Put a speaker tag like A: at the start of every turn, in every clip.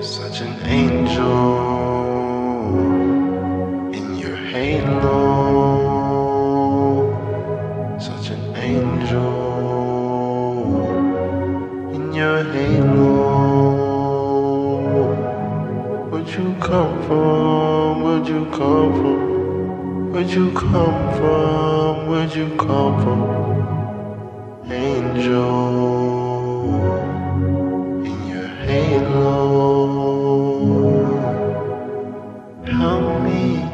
A: Such an angel in your halo. Such an angel in your halo. Where'd you come from? Where'd you come from? Where'd you come from? Where'd you come from? Angel in your halo. Help me,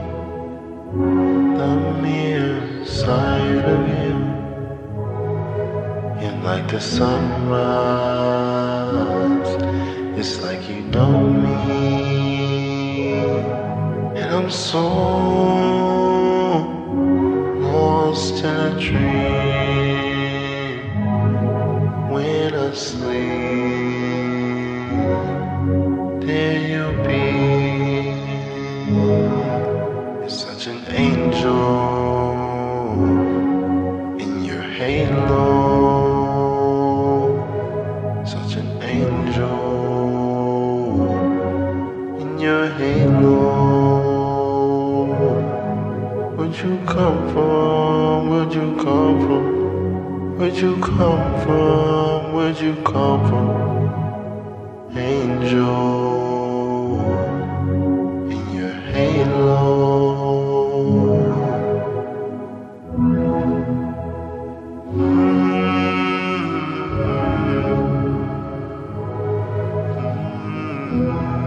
A: let me inside of you. You're like the sunrise, it's like you know me. And I'm so lost in a dream. When I sleep, there you'll be. You're such an angel in your halo. Such an angel in your halo. Where'd you come from? Where'd you come from? Where'd you come from? Where'd you come from? Angel in your halo. Mm-hmm.